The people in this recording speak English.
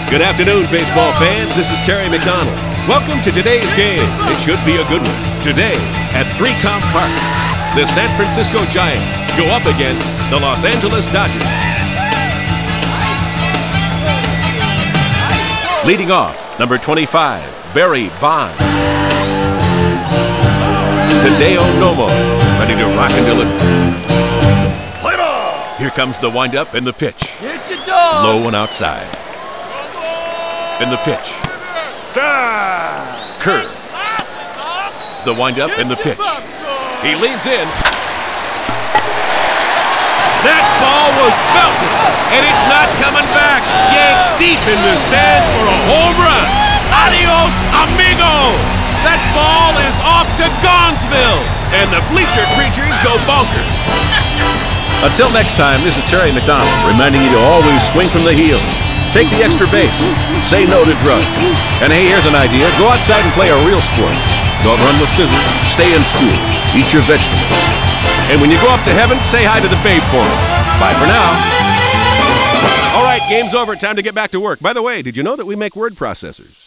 Good afternoon, baseball fans. This is Terry McDonald. Welcome to today's game. It should be a good one. Today, at 3Com Park, the San Francisco Giants go up against the Los Angeles Dodgers. Leading off, number 25, Barry Bonds. Hideo Nomo, ready to rock and deliver. Play ball! Here comes the windup and the pitch. Get your dog! Low and outside. And the pitch. Curve. The windup and the pitch. He leans in. That ball was belted, and it's not coming back. Yanked deep in the stands for a home run. Adios, amigo! That ball is off to Gonzville, and the bleacher creatures go bonkers. Until next time, this is Terry McDonald reminding you to always swing from the heel. Take the extra base. Say no to drugs. And hey, here's an idea. Go outside and play a real sport. Don't run with scissors. Stay in school. Eat your vegetables. And when you go up to heaven, say hi to the babe for me. Bye for now. All right, game's over. Time to get back to work. By the way, did you know that we make word processors?